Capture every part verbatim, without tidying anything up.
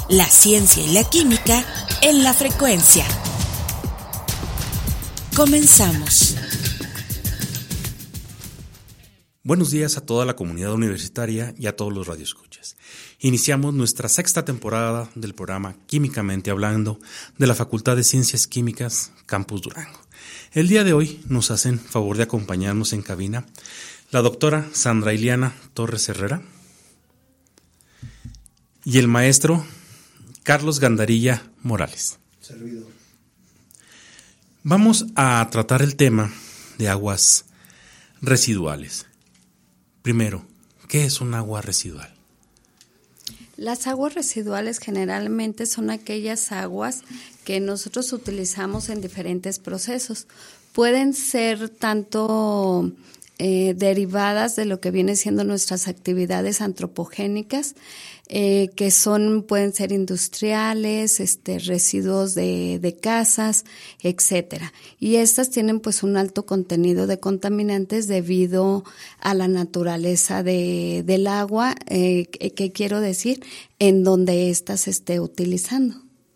la ciencia y la química en la frecuencia. Comenzamos. Buenos días a toda la comunidad universitaria y a todos los radioescuchas. Iniciamos nuestra sexta temporada del programa Químicamente Hablando de la Facultad de Ciencias Químicas, Campus Durango. El día de hoy nos hacen favor de acompañarnos en cabina la doctora Sandra Iliana Torres Herrera y el maestro Carlos Gandarilla Morales. Servidor. Vamos a tratar el tema de aguas residuales. Primero, ¿qué es un agua residual? Las aguas residuales generalmente son aquellas aguas que nosotros utilizamos en diferentes procesos. Pueden ser tanto eh, derivadas de lo que viene siendo nuestras actividades antropogénicas, eh, que son, pueden ser industriales, este, residuos de, de casas, etcétera. Y estas tienen pues un alto contenido de contaminantes debido a la naturaleza de, del agua, eh, que, que quiero decir, en donde ésta se esté utilizando.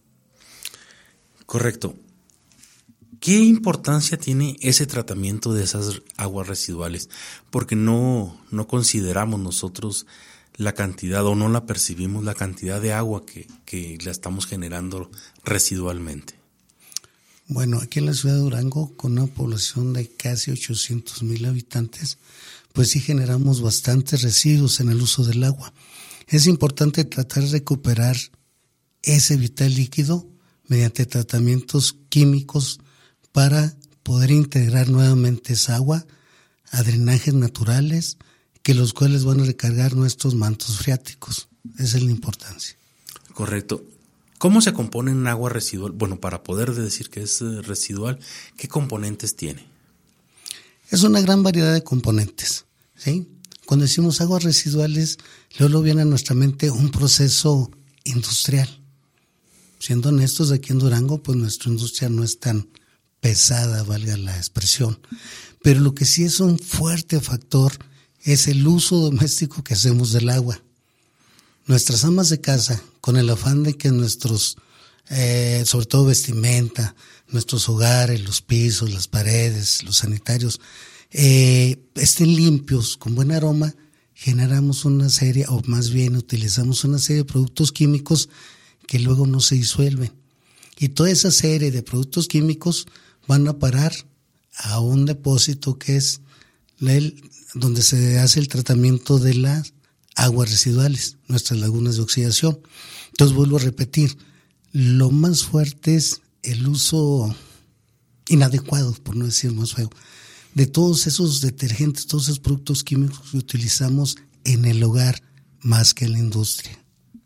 Correcto. ¿Qué importancia tiene ese tratamiento de esas aguas residuales? Porque no, no consideramos nosotros la cantidad o no la percibimos la cantidad de agua que, que la estamos generando residualmente. Bueno, aquí en la ciudad de Durango, con una población de casi ochocientos mil habitantes, pues sí generamos bastantes residuos en el uso del agua. Es importante tratar de recuperar ese vital líquido mediante tratamientos químicos para poder integrar nuevamente esa agua a drenajes naturales, que los cuales van a recargar nuestros mantos freáticos. Esa es la importancia. Correcto. ¿Cómo se compone un agua residual? Bueno, para poder decir que es residual, ¿qué componentes tiene? Es una gran variedad de componentes, ¿sí? Cuando decimos aguas residuales, luego viene a nuestra mente un proceso industrial. Siendo honestos, aquí en Durango, pues nuestra industria no es tan pesada, valga la expresión. Pero lo que sí es un fuerte factor es el uso doméstico que hacemos del agua. Nuestras amas de casa, con el afán de que nuestros, eh, sobre todo vestimenta, nuestros hogares, los pisos, las paredes, los sanitarios, eh, estén limpios, con buen aroma, generamos una serie, o más bien utilizamos una serie de productos químicos que luego no se disuelven. Y toda esa serie de productos químicos van a parar a un depósito que es el donde se hace el tratamiento de las aguas residuales, nuestras lagunas de oxidación. Entonces vuelvo a repetir, lo más fuerte es el uso inadecuado, por no decir más feo, de todos esos detergentes, todos esos productos químicos que utilizamos en el hogar más que en la industria.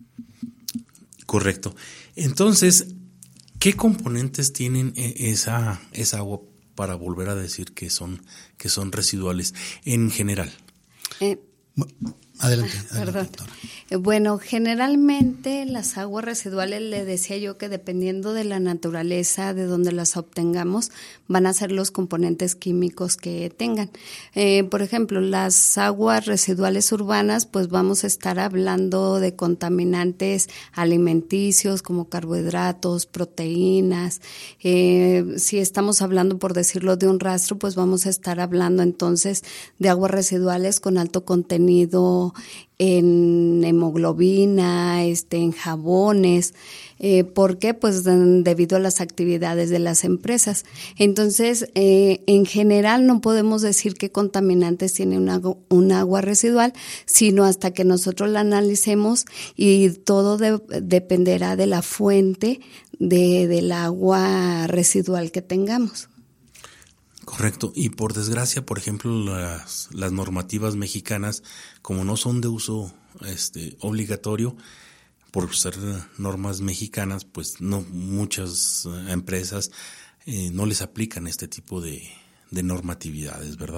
Correcto. Entonces, ¿qué componentes tienen esa, esa agua para volver a decir que son, que son residuales en general? Eh, adelante, ah, adelante. Eh, bueno, generalmente las aguas residuales, le decía yo que dependiendo de la naturaleza de donde las obtengamos, van a ser los componentes químicos que tengan. Eh, por ejemplo, las aguas residuales urbanas, pues vamos a estar hablando de contaminantes alimenticios como carbohidratos, proteínas. Eh, si estamos hablando, por decirlo, de un rastro, pues vamos a estar hablando entonces de aguas residuales con alto contenido en hemoglobina, este, en jabones. Eh, ¿Por qué? Pues debido a las actividades de las empresas. Entonces, eh, en general no podemos decir qué contaminantes tiene un agua, un agua residual, sino hasta que nosotros la analicemos, y todo de, dependerá de la fuente de, del agua residual que tengamos. Correcto. Y por desgracia, por ejemplo, las, las normativas mexicanas, como no son de uso este, obligatorio, por ser normas mexicanas, pues no muchas empresas eh, no les aplican este tipo de, de normatividades, ¿verdad?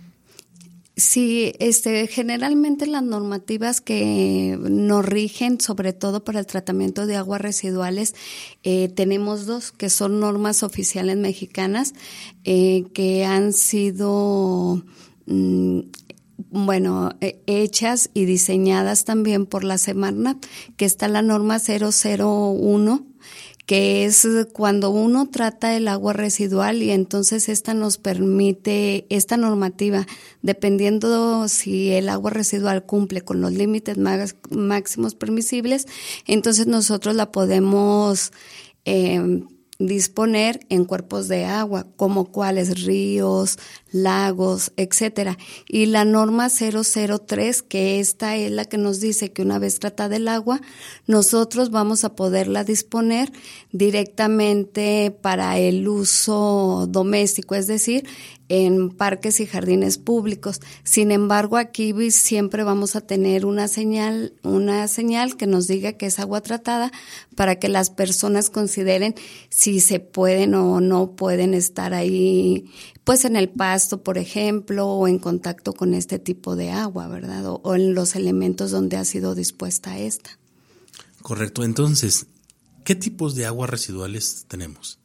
Sí, este, generalmente las normativas que nos rigen, sobre todo para el tratamiento de aguas residuales, eh, tenemos dos, que son normas oficiales mexicanas, eh, que han sido, mm, bueno, eh, hechas y diseñadas también por la Semarnat, que está la norma cero cero uno, que es cuando uno trata el agua residual, y entonces esta nos permite, esta normativa, dependiendo si el agua residual cumple con los límites máximos permisibles, entonces nosotros la podemos eh, disponer en cuerpos de agua, como cuáles, ríos, lagos, etcétera. Y la norma cero cero tres, que esta es la que nos dice que una vez tratada el agua, nosotros vamos a poderla disponer directamente para el uso doméstico, es decir, en parques y jardines públicos. Sin embargo, aquí siempre vamos a tener una señal, una señal que nos diga que es agua tratada, para que las personas consideren si se pueden o no pueden estar ahí, pues en el pasto, por ejemplo, o en contacto con este tipo de agua, ¿verdad? O, o en los elementos donde ha sido dispuesta esta. Correcto. Entonces, ¿qué tipos de aguas residuales tenemos?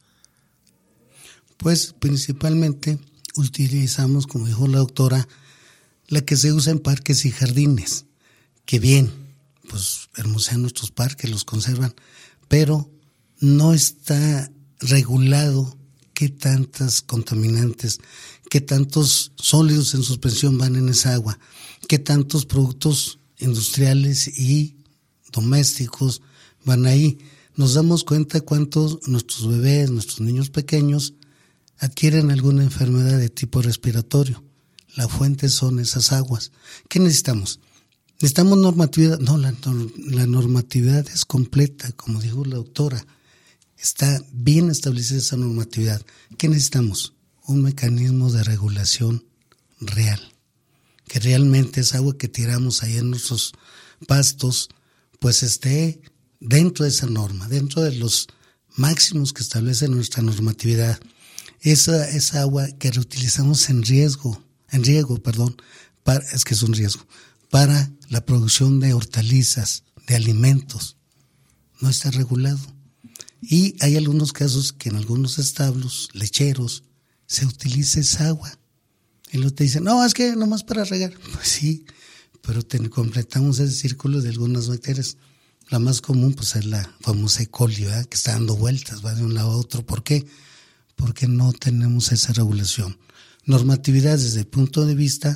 Pues principalmente utilizamos, como dijo la doctora, la que se usa en parques y jardines, que bien, pues hermosean nuestros parques, los conservan, pero no está regulado qué tantas contaminantes, qué tantos sólidos en suspensión van en esa agua, qué tantos productos industriales y domésticos van ahí. Nos damos cuenta cuántos nuestros bebés, nuestros niños pequeños adquieren alguna enfermedad de tipo respiratorio. La fuente son esas aguas. ¿Qué necesitamos? ¿Necesitamos normatividad? No, la, la normatividad es completa, como dijo la doctora. Está bien establecida esa normatividad. ¿Qué necesitamos? Un mecanismo de regulación real. Que realmente esa agua que tiramos ahí en nuestros pastos, pues esté dentro de esa norma, dentro de los máximos que establece nuestra normatividad. Esa, esa agua que reutilizamos en riesgo, en riego, perdón, para, es que es un riesgo, para la producción de hortalizas, de alimentos, no está regulado. Y hay algunos casos que en algunos establos lecheros se utiliza esa agua. Y luego te dicen, no, es que nomás para regar. Pues sí, pero te, completamos ese círculo de algunas bacterias. La más común pues es la famosa E. coli, ¿verdad? Que está dando vueltas, va de un lado a otro. ¿Por qué? Porque no tenemos esa regulación. Normatividad desde el punto de vista,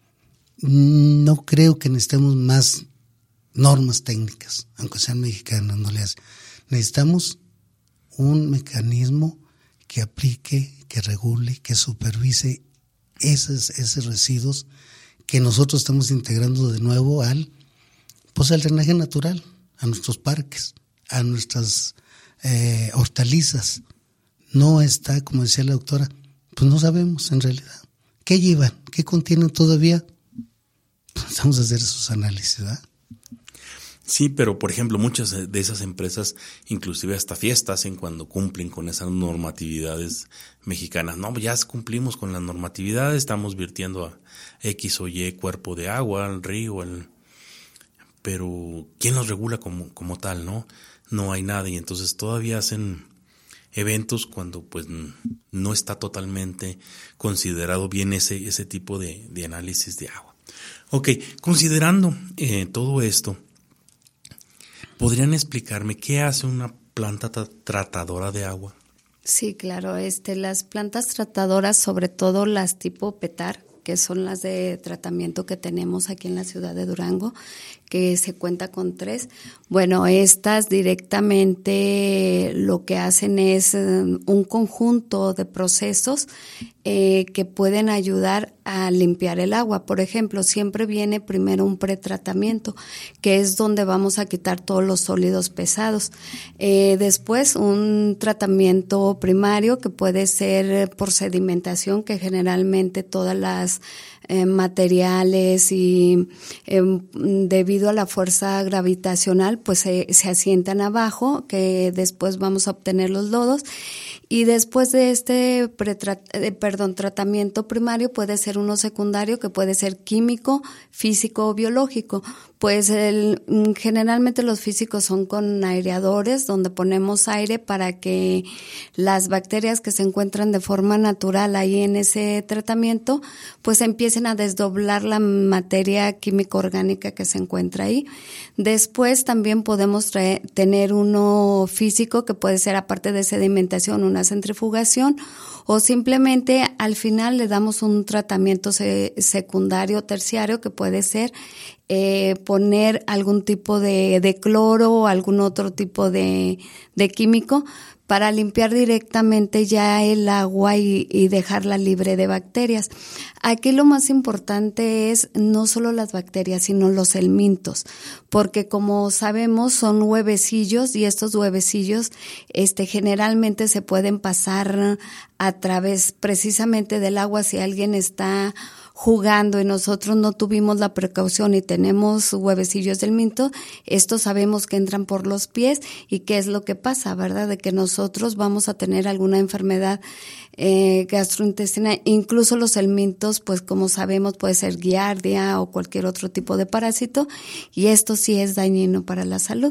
no creo que necesitemos más normas técnicas, aunque sean mexicanas, no le hace. Necesitamos un mecanismo que aplique, que regule, que supervise esos, esos residuos que nosotros estamos integrando de nuevo al, pues al drenaje natural, a nuestros parques, a nuestras eh, hortalizas. No está, como decía la doctora, pues no sabemos en realidad. ¿Qué llevan? ¿Qué contienen todavía? Pues vamos a hacer esos análisis, ¿verdad? Sí, pero por ejemplo, muchas de esas empresas, inclusive hasta fiestas, hacen cuando cumplen con esas normatividades mexicanas. No, ya cumplimos con la normatividad, estamos virtiendo a X o Y cuerpo de agua, al río, al... pero ¿quién los regula como, como tal, no? No hay nada, y entonces todavía hacen eventos cuando pues no está totalmente considerado bien ese, ese tipo de, de análisis de agua. Ok, considerando eh, todo esto, ¿podrían explicarme qué hace una planta tra- tratadora de agua? Sí, claro. Este, las plantas tratadoras, sobre todo las tipo petar, que son las de tratamiento que tenemos aquí en la ciudad de Durango, que se cuenta con tres. Bueno, estas directamente lo que hacen es un conjunto de procesos eh, que pueden ayudar a limpiar el agua. Por ejemplo, siempre viene primero un pretratamiento, que es donde vamos a quitar todos los sólidos pesados. Eh, después un tratamiento primario, que puede ser por sedimentación, que generalmente todas las eh, materiales y eh, debido a la fuerza gravitacional pues se, se asientan abajo, que después vamos a obtener los lodos. Y después de este pretra- eh, perdón, tratamiento primario puede ser uno secundario, que puede ser químico, físico o biológico. Pues el, generalmente los físicos son con aireadores, donde ponemos aire para que las bacterias que se encuentran de forma natural ahí en ese tratamiento, pues empiecen a desdoblar la materia química orgánica que se encuentra ahí. Después también podemos traer, tener uno físico que puede ser, aparte de sedimentación, una centrifugación, o simplemente al final le damos un tratamiento se, secundario, terciario, que puede ser eh, poner algún tipo de, de cloro o algún otro tipo de, de químico para limpiar directamente ya el agua y, y dejarla libre de bacterias. Aquí lo más importante es no solo las bacterias, sino los helmintos, porque como sabemos son huevecillos y estos huevecillos este, generalmente se pueden pasar a través precisamente del agua si alguien está jugando y nosotros no tuvimos la precaución y tenemos huevecillos del minto, estos sabemos que entran por los pies y qué es lo que pasa, ¿verdad? De que nosotros vamos a tener alguna enfermedad eh, gastrointestinal, incluso los helmintos, pues como sabemos puede ser giardia o cualquier otro tipo de parásito y esto sí es dañino para la salud.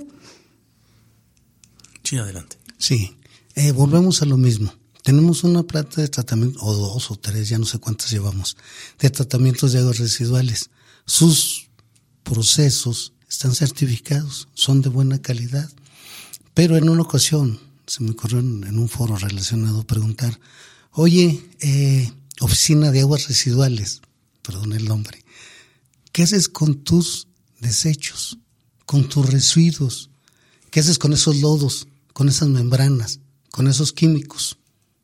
Sí, adelante. Sí, eh, volvemos a lo mismo. Tenemos una planta de tratamiento, o dos o tres, ya no sé cuántas llevamos, de tratamientos de aguas residuales. Sus procesos están certificados, son de buena calidad. Pero en una ocasión, se me ocurrió en, en un foro relacionado preguntar, oye, eh, oficina de aguas residuales, perdón el nombre, ¿qué haces con tus desechos, con tus residuos? ¿Qué haces con esos lodos, con esas membranas, con esos químicos?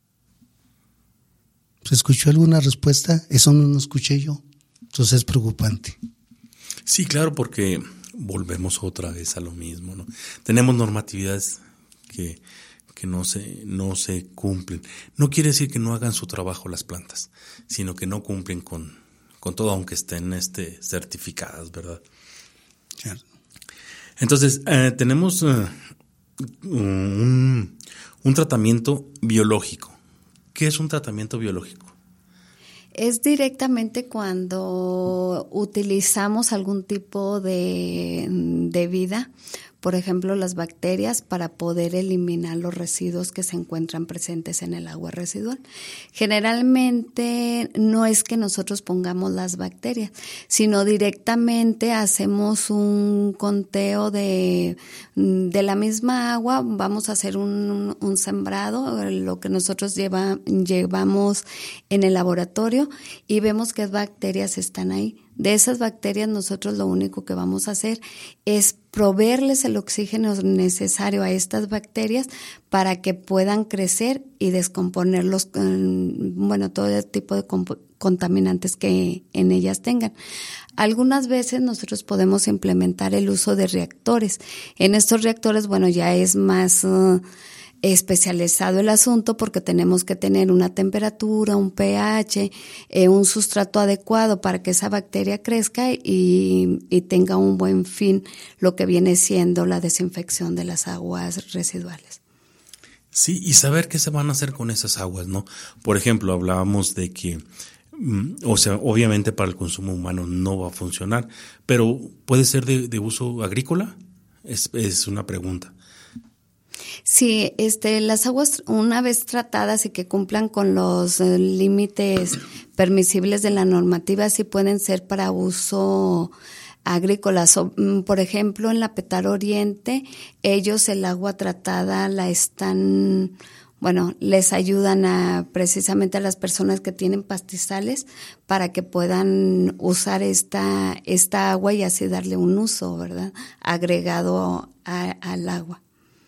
¿Se escuchó alguna respuesta? Eso no lo escuché yo. Entonces es preocupante. Sí, claro, porque volvemos otra vez a lo mismo, ¿no? Tenemos normatividades que, que no se, no se cumplen. No quiere decir que no hagan su trabajo las plantas, sino que no cumplen con, con todo, aunque estén este, certificadas, ¿verdad? Claro. Entonces, eh, tenemos eh, un, un tratamiento biológico. ¿Qué es un tratamiento biológico? Es directamente cuando utilizamos algún tipo de, de vida, por ejemplo las bacterias, para poder eliminar los residuos que se encuentran presentes en el agua residual. Generalmente no es que nosotros pongamos las bacterias, sino directamente hacemos un conteo de, de la misma agua, vamos a hacer un, un sembrado, lo que nosotros lleva, llevamos en el laboratorio y vemos qué bacterias están ahí. De esas bacterias nosotros lo único que vamos a hacer es proveerles el oxígeno necesario a estas bacterias para que puedan crecer y descomponer los, bueno, todo el tipo de comp- contaminantes que en ellas tengan. Algunas veces nosotros podemos implementar el uso de reactores. En estos reactores, bueno, ya es más uh, especializado el asunto porque tenemos que tener una temperatura, un pH, eh, un sustrato adecuado para que esa bacteria crezca y, y tenga un buen fin, lo que viene siendo la desinfección de las aguas residuales. Sí, y saber qué se van a hacer con esas aguas, ¿no? Por ejemplo, hablábamos de que, o sea, obviamente para el consumo humano no va a funcionar, pero ¿puede ser de, de uso agrícola? Es, es una pregunta. Sí, este, las aguas una vez tratadas y que cumplan con los eh, límites permisibles de la normativa sí pueden ser para uso agrícola. So, por ejemplo, en la Petare Oriente, ellos el agua tratada la están, bueno, les ayudan a precisamente a las personas que tienen pastizales para que puedan usar esta, esta agua y así darle un uso, ¿verdad? Agregado a, al agua.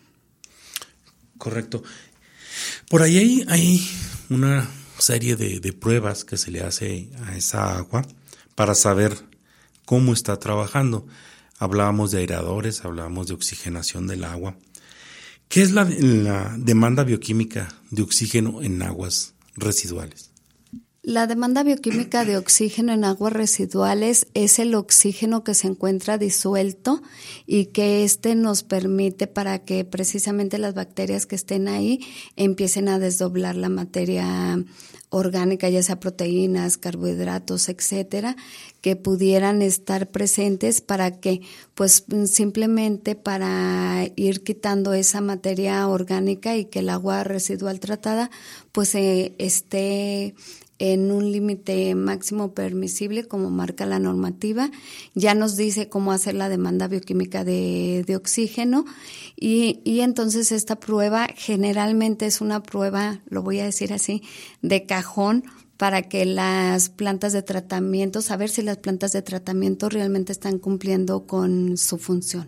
Correcto. Por ahí hay, hay una serie de, de pruebas que se le hace a esa agua para saber cómo está trabajando. Hablábamos de aeradores, hablábamos de oxigenación del agua. ¿Qué es la, la demanda bioquímica de oxígeno en aguas residuales? La demanda bioquímica de oxígeno en aguas residuales es el oxígeno que se encuentra disuelto y que éste nos permite para que precisamente las bacterias que estén ahí empiecen a desdoblar la materia orgánica, ya sea proteínas, carbohidratos, etcétera, que pudieran estar presentes para que, pues simplemente para ir quitando esa materia orgánica y que el agua residual tratada pues eh, esté en un límite máximo permisible como marca la normativa. Ya nos dice cómo hacer la demanda bioquímica de, de oxígeno y, y entonces esta prueba generalmente es una prueba, lo voy a decir así, de cajón para que las plantas de tratamiento, saber si las plantas de tratamiento realmente están cumpliendo con su función.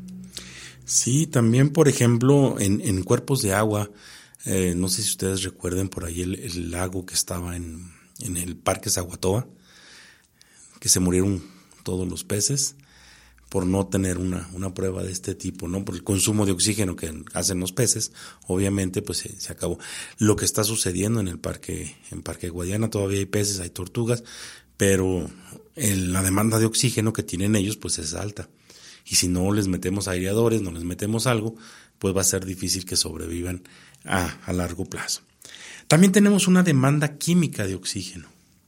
Sí, también por ejemplo en, en cuerpos de agua, Eh, no sé si ustedes recuerden por ahí el, el lago que estaba en, en el Parque Zaguatoa, que se murieron todos los peces por no tener una, una prueba de este tipo, ¿no? Por el consumo de oxígeno que hacen los peces, obviamente pues se, se acabó. Lo que está sucediendo en el parque, en Parque Guadiana, todavía hay peces, hay tortugas, pero el, la demanda de oxígeno que tienen ellos pues es alta. Y si no les metemos aireadores, no les metemos algo, pues va a ser difícil que sobrevivan a, a largo plazo. También tenemos una demanda química de oxígeno.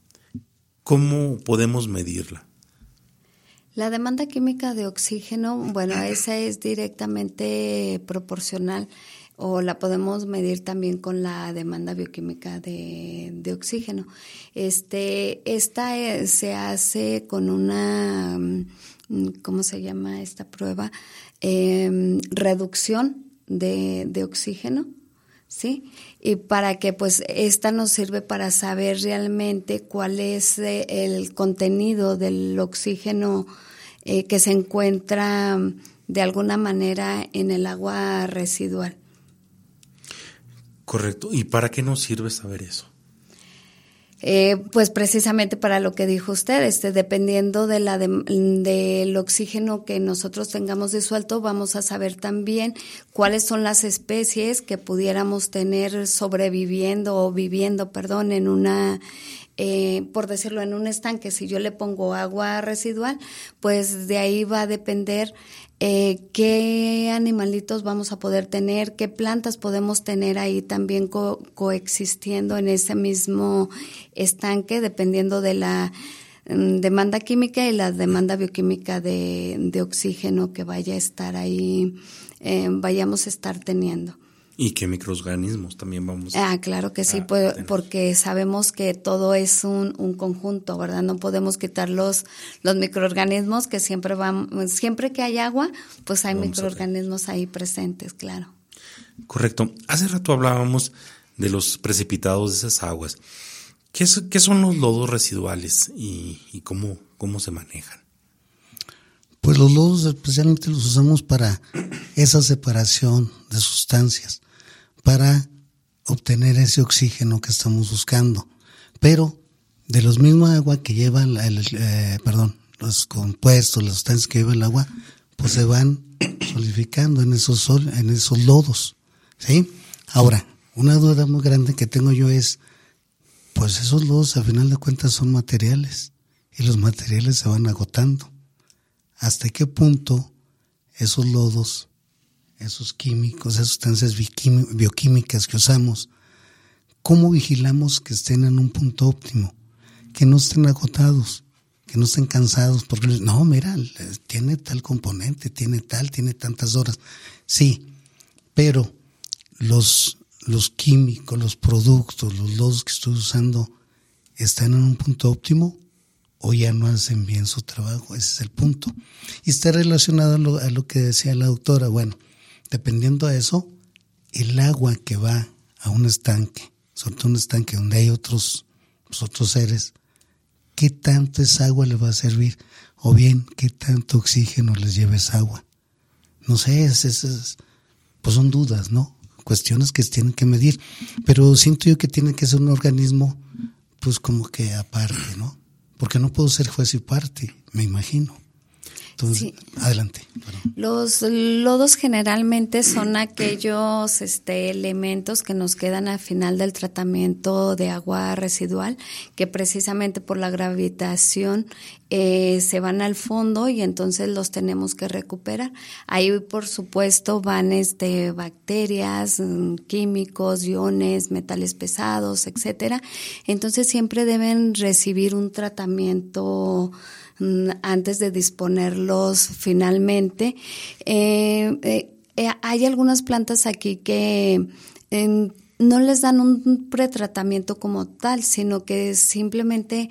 ¿Cómo podemos medirla? La demanda química de oxígeno, bueno, esa es directamente proporcional o la podemos medir también con la demanda bioquímica de, de oxígeno. Este, esta es, se hace con una, ¿cómo se llama esta prueba? Eh, reducción de, de oxígeno, ¿sí? Y para que pues esta nos sirve para saber realmente cuál es el contenido del oxígeno eh, que se encuentra de alguna manera en el agua residual. Correcto. ¿Y para qué nos sirve saber eso? Eh, pues precisamente para lo que dijo usted, este, dependiendo de la de, del oxígeno que nosotros tengamos disuelto, vamos a saber también cuáles son las especies que pudiéramos tener sobreviviendo o viviendo, perdón, en una, eh, por decirlo, en un estanque. Si yo le pongo agua residual, pues de ahí va a depender Eh, qué animalitos vamos a poder tener, qué plantas podemos tener ahí también co- coexistiendo en ese mismo estanque, dependiendo de la um, demanda química y la demanda bioquímica de, de oxígeno que vaya a estar ahí, eh, vayamos a estar teniendo. ¿Y qué microorganismos también vamos a Ah, claro que sí, pues, porque sabemos que todo es un, un conjunto, ¿verdad? No podemos quitar los, los microorganismos que siempre van, siempre que hay agua, pues hay vamos microorganismos ahí presentes, claro. Correcto. Hace rato hablábamos de los precipitados de esas aguas. ¿Qué, es, qué son los lodos residuales y, y cómo, cómo se manejan? Pues los lodos especialmente los usamos para esa separación de sustancias, para obtener ese oxígeno que estamos buscando. Pero de los mismos agua que lleva el, el eh, perdón, los compuestos, las sustancias que lleva el agua, pues se van solidificando en esos sol, en esos lodos, ¿sí? Ahora, una duda muy grande que tengo yo es, pues esos lodos a final de cuentas son materiales y los materiales se van agotando. ¿Hasta qué punto esos lodos, esos químicos, esas sustancias bioquímicas que usamos, cómo vigilamos que estén en un punto óptimo, que no estén agotados, que no estén cansados? Porque no, mira, tiene tal componente, tiene tal, tiene tantas horas. Sí, pero los, los químicos, los productos, los lodos que estoy usando, ¿están en un punto óptimo o ya no hacen bien su trabajo? Ese es el punto. Y está relacionado a lo, a lo que decía la doctora. Bueno, dependiendo de eso, el agua que va a un estanque, sobre todo un estanque donde hay otros, pues otros seres, ¿qué tanto esa agua le va a servir? O bien, ¿qué tanto oxígeno les lleva esa agua? No sé, es, es, es, pues son dudas, ¿no? Cuestiones que se tienen que medir. Pero siento yo que tiene que ser un organismo, pues como que aparte, ¿no? Porque no puedo ser juez y parte, me imagino. Entonces, sí. Adelante. Los lodos generalmente son aquellos este, elementos que nos quedan al final del tratamiento de agua residual, que precisamente por la gravitación eh, se van al fondo y entonces los tenemos que recuperar. Ahí, por supuesto, van este, bacterias, químicos, iones, metales pesados, etcétera. Entonces siempre deben recibir un tratamiento antes de disponerlos finalmente. Eh, eh, eh, hay algunas plantas aquí que eh, no les dan un pretratamiento como tal, sino que simplemente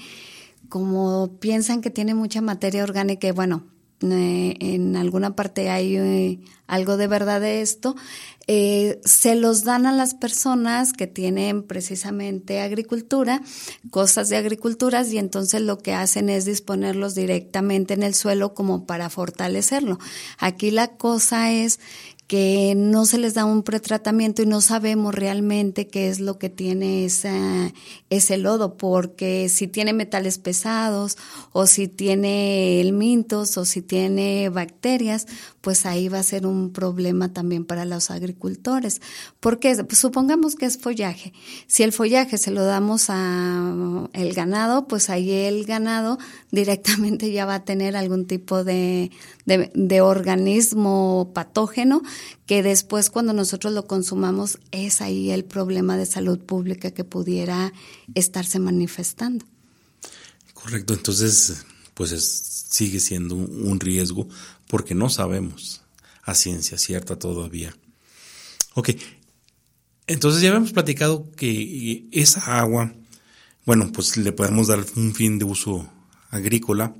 como piensan que tiene mucha materia orgánica, y bueno, eh, en alguna parte hay eh, algo de verdad de esto, eh, se los dan a las personas que tienen precisamente agricultura, cosas de agriculturas, y entonces lo que hacen es disponerlos directamente en el suelo como para fortalecerlo. Aquí la cosa es que no se les da un pretratamiento y no sabemos realmente qué es lo que tiene esa, ese lodo, porque si tiene metales pesados o si tiene helmintos o si tiene bacterias, pues ahí va a ser un problema también para los agricultores. Porque pues supongamos que es follaje. Si el follaje se lo damos a el ganado, pues ahí el ganado directamente ya va a tener algún tipo de, de, de organismo patógeno que después cuando nosotros lo consumamos es ahí el problema de salud pública que pudiera estarse manifestando. Correcto, entonces pues es, sigue siendo un, un riesgo porque no sabemos a ciencia cierta todavía. Ok, entonces ya habíamos platicado que esa agua, bueno, pues le podemos dar un fin de uso agrícola,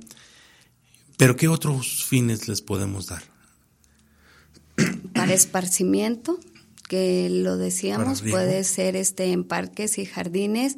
pero ¿qué otros fines les podemos dar? Para esparcimiento, que lo decíamos, puede ser este en parques y jardines.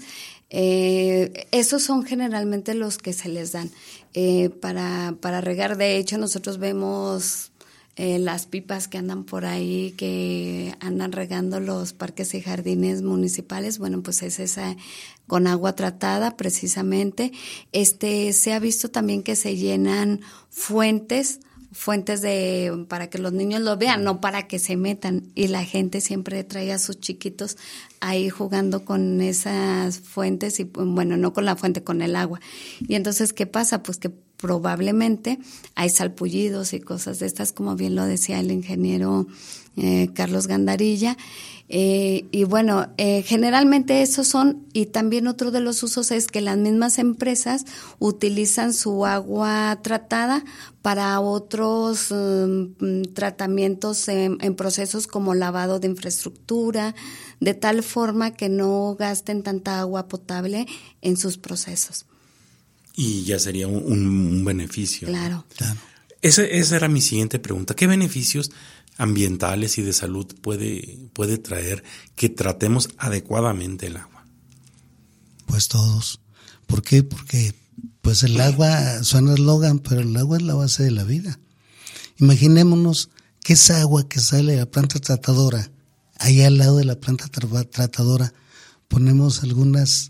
Eh, esos son generalmente los que se les dan eh, para, para regar. De hecho, nosotros vemos eh, las pipas que andan por ahí, que andan regando los parques y jardines municipales. Bueno, pues es esa con agua tratada precisamente. Este se ha visto también que se llenan fuentes fuentes de para que los niños lo vean, no para que se metan, y la gente siempre trae a sus chiquitos ahí jugando con esas fuentes y bueno, no con la fuente, con el agua. Y entonces, ¿qué pasa? Pues que probablemente hay salpullidos y cosas de estas, como bien lo decía el ingeniero eh, Carlos Gandarilla. Eh, y bueno, eh, generalmente esos son, y también otro de los usos es que las mismas empresas utilizan su agua tratada para otros um, tratamientos en, en procesos como lavado de infraestructura, de tal forma que no gasten tanta agua potable en sus procesos. Y ya sería un, un, un beneficio. Claro. Claro. Ese, esa era mi siguiente pregunta. ¿Qué beneficios ambientales y de salud puede, puede traer que tratemos adecuadamente el agua? Pues todos. ¿Por qué? Porque pues el agua, suena eslogan, pero el agua es la base de la vida. Imaginémonos que esa agua que sale de la planta tratadora, ahí al lado de la planta tra- tratadora, ponemos algunos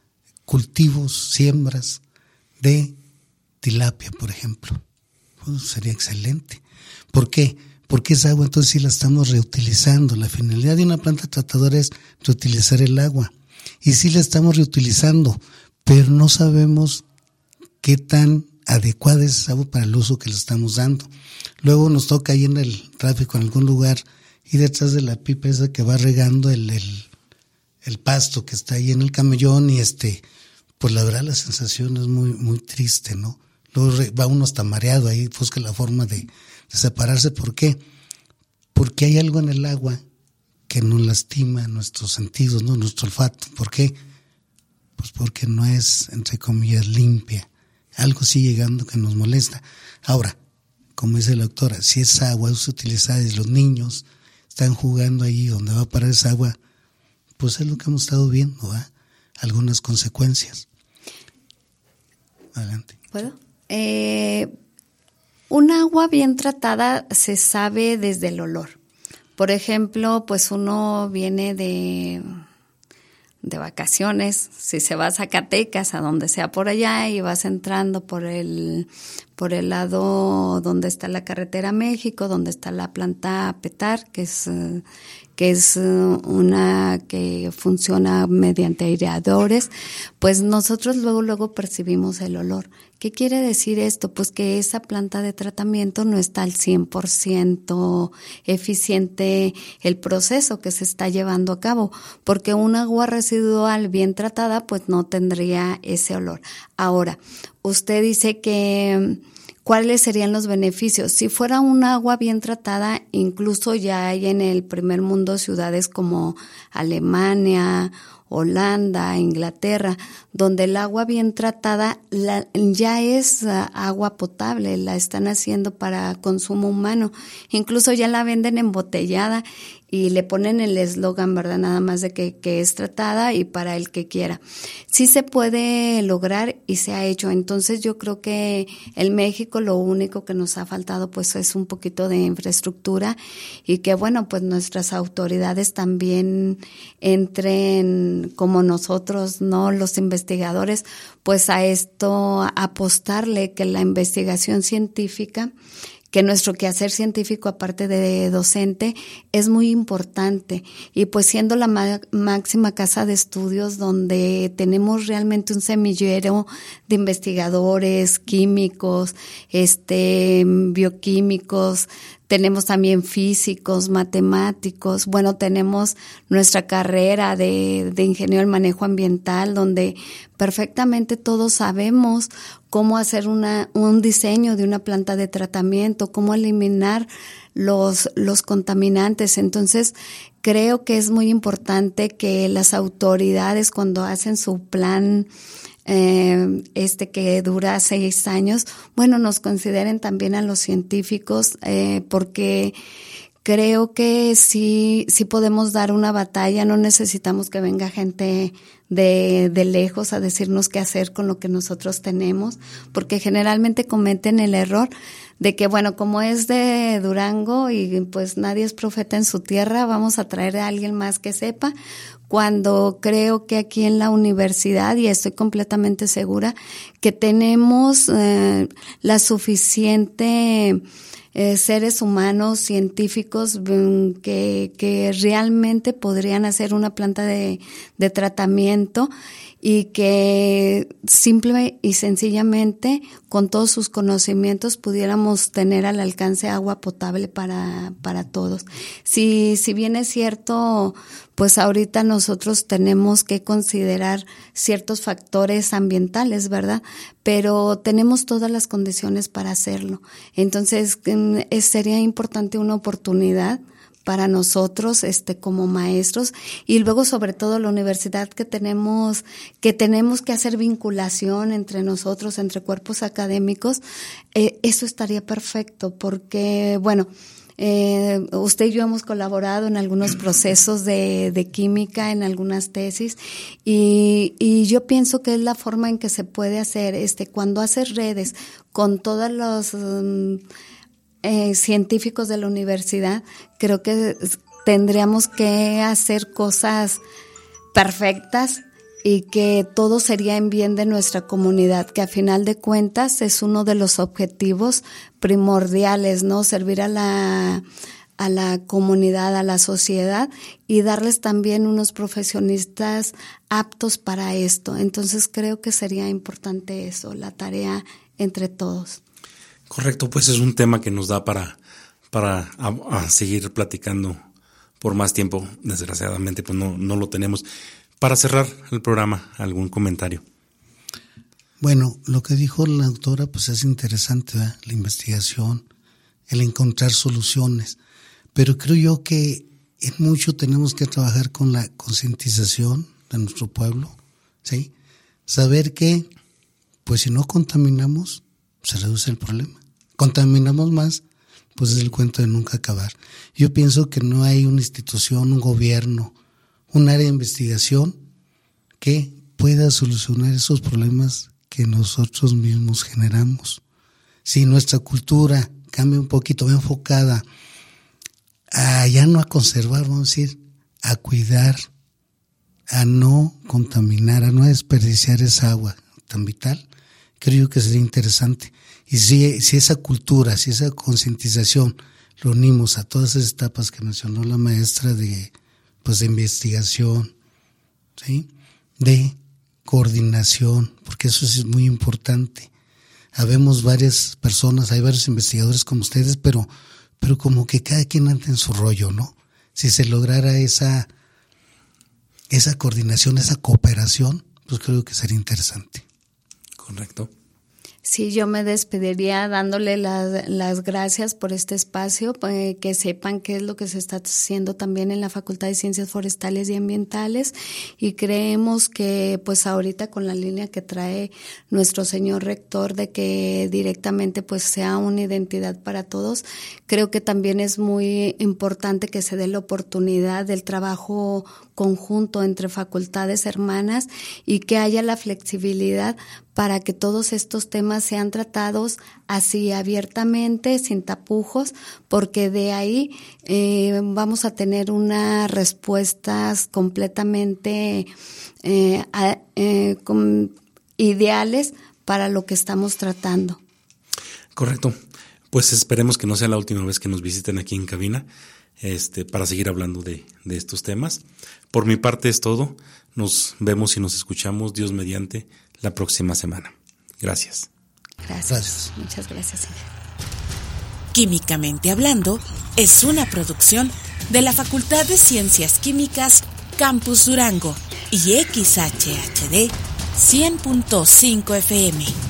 cultivos, siembras de tilapia, por ejemplo. Pues sería excelente. ¿Por qué? Porque esa agua entonces sí la estamos reutilizando. La finalidad de una planta tratadora es reutilizar el agua. Y sí la estamos reutilizando, pero no sabemos qué tan adecuada es esa agua para el uso que le estamos dando. Luego nos toca ir en el tráfico en algún lugar y detrás de la pipa esa que va regando el, el, el pasto que está ahí en el camellón, y este, pues la verdad la sensación es muy, muy triste, ¿no? Luego va uno hasta mareado ahí, busca la forma de, de separarse. ¿Por qué? Porque hay algo en el agua que nos lastima nuestros sentidos, ¿no? Nuestro olfato. ¿Por qué? Pues porque no es, entre comillas, limpia. Algo sigue llegando que nos molesta. Ahora, como dice la doctora, si esa agua es utilizada y los niños están jugando ahí donde va a parar esa agua, pues es lo que hemos estado viendo, ¿verdad? Algunas consecuencias. Adelante. ¿Puedo? Eh, un agua bien tratada se sabe desde el olor. Por ejemplo, pues uno viene de, de vacaciones, si se va a Zacatecas, a donde sea por allá, y vas entrando por el por el lado donde está la carretera México, donde está la planta Petar, que es uh, que es uh, una que funciona mediante aireadores, pues nosotros luego luego percibimos el olor. ¿Qué quiere decir esto? Pues que esa planta de tratamiento no está al cien por ciento eficiente el proceso que se está llevando a cabo, porque un agua residual bien tratada pues no tendría ese olor. Ahora, usted dice que ¿cuáles serían los beneficios? Si fuera un agua bien tratada, incluso ya hay en el primer mundo ciudades como Alemania, Holanda, Inglaterra, donde el agua bien tratada la, ya es uh, agua potable, la están haciendo para consumo humano, incluso ya la venden embotellada y le ponen el eslogan, ¿verdad? Nada más de que, que es tratada y para el que quiera. Sí se puede lograr y se ha hecho. Entonces yo creo que en México lo único que nos ha faltado pues es un poquito de infraestructura y que bueno, pues nuestras autoridades también entren como nosotros, ¿no? Los investigadores, pues a esto apostarle que la investigación científica, que nuestro quehacer científico, aparte de docente, es muy importante. Y pues siendo la ma- máxima casa de estudios donde tenemos realmente un semillero de investigadores, químicos, este, bioquímicos, tenemos también físicos, matemáticos, bueno, tenemos nuestra carrera de, de ingeniero en manejo ambiental, donde perfectamente todos sabemos cómo hacer una, un diseño de una planta de tratamiento, cómo eliminar los, los contaminantes. Entonces, creo que es muy importante que las autoridades, cuando hacen su plan Eh, este que dura seis años, bueno, nos consideren también a los científicos, eh, porque creo que sí, sí podemos dar una batalla, no necesitamos que venga gente de, de lejos a decirnos qué hacer con lo que nosotros tenemos, porque generalmente cometen el error de que, bueno, como es de Durango y pues nadie es profeta en su tierra, vamos a traer a alguien más que sepa, cuando creo que aquí en la universidad, y estoy completamente segura, que tenemos eh, la suficiente eh, seres humanos, científicos, que, que realmente podrían hacer una planta de, de tratamiento y que simple y sencillamente con todos sus conocimientos pudiéramos tener al alcance agua potable para para todos. Si si bien es cierto, pues ahorita nosotros tenemos que considerar ciertos factores ambientales, ¿verdad? Pero tenemos todas las condiciones para hacerlo. Entonces, es, sería importante una oportunidad para nosotros, este, como maestros, y luego sobre todo la universidad que tenemos, que tenemos que hacer vinculación entre nosotros, entre cuerpos académicos, eh, eso estaría perfecto, porque, bueno, eh, usted y yo hemos colaborado en algunos procesos de, de química, en algunas tesis, y, y yo pienso que es la forma en que se puede hacer, este, cuando haces redes con todos los um, Eh, científicos de la universidad, creo que tendríamos que hacer cosas perfectas y que todo sería en bien de nuestra comunidad, que a final de cuentas es uno de los objetivos primordiales, ¿no? Servir a la a la comunidad, a la sociedad y darles también unos profesionistas aptos para esto. Entonces creo que sería importante eso, la tarea entre todos. Correcto, pues es un tema que nos da para, para a, a seguir platicando por más tiempo. Desgraciadamente, pues no, no lo tenemos. Para cerrar el programa, ¿algún comentario? Bueno, lo que dijo la autora, pues es interesante, ¿verdad? La investigación, el encontrar soluciones. Pero creo yo que en mucho tenemos que trabajar con la concientización de nuestro pueblo, ¿sí? Saber que, pues si no contaminamos, se reduce el problema. Contaminamos más, pues es el cuento de nunca acabar. Yo pienso que no hay una institución, un gobierno, un área de investigación que pueda solucionar esos problemas que nosotros mismos generamos. Si nuestra cultura cambia un poquito, va enfocada a ya no a conservar, vamos a decir, a cuidar, a no contaminar, a no desperdiciar esa agua tan vital, creo que sería interesante. Y si, si esa cultura, si esa concientización lo unimos a todas esas etapas que mencionó la maestra de, pues, de investigación, ¿sí? De coordinación, porque eso sí es muy importante. Habemos varias personas, hay varios investigadores como ustedes, pero, pero como que cada quien anda en su rollo, ¿no? Si se lograra esa, esa coordinación, esa cooperación, pues creo que sería interesante. Correcto. Sí, yo me despediría dándole las, las gracias por este espacio, pues, que sepan qué es lo que se está haciendo también en la Facultad de Ciencias Forestales y Ambientales, y creemos que pues ahorita con la línea que trae nuestro señor rector de que directamente pues sea una identidad para todos, creo que también es muy importante que se dé la oportunidad del trabajo conjunto entre facultades hermanas y que haya la flexibilidad para que todos estos temas sean tratados así abiertamente, sin tapujos, porque de ahí eh, vamos a tener unas respuestas completamente eh, a, eh, con, ideales para lo que estamos tratando. Correcto. Pues esperemos que no sea la última vez que nos visiten aquí en cabina, este, para seguir hablando de, de estos temas. Por mi parte es todo. Nos vemos y nos escuchamos, Dios mediante, la próxima semana. Gracias. Gracias. Gracias. Muchas gracias. Químicamente Hablando es una producción de la Facultad de Ciencias Químicas Campus Durango y X H H D cien punto cinco F M.